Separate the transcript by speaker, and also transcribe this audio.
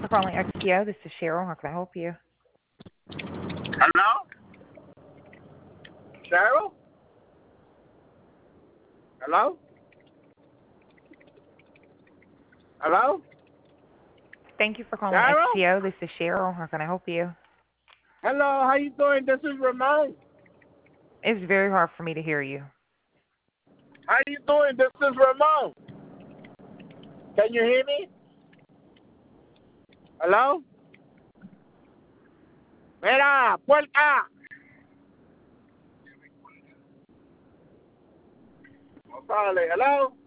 Speaker 1: for calling XPO. This is Cheryl. How can I help you?
Speaker 2: Hello? Cheryl? Hello? Hello?
Speaker 1: Thank you for calling
Speaker 2: Cheryl?
Speaker 1: XPO. This is Cheryl. How can I help you?
Speaker 2: Hello, how you doing? This is Ramon.
Speaker 1: It's very hard for me to hear you.
Speaker 2: How you doing? This is Ramon. Can you hear me? Hello? Mira, puerta. Vale, hello?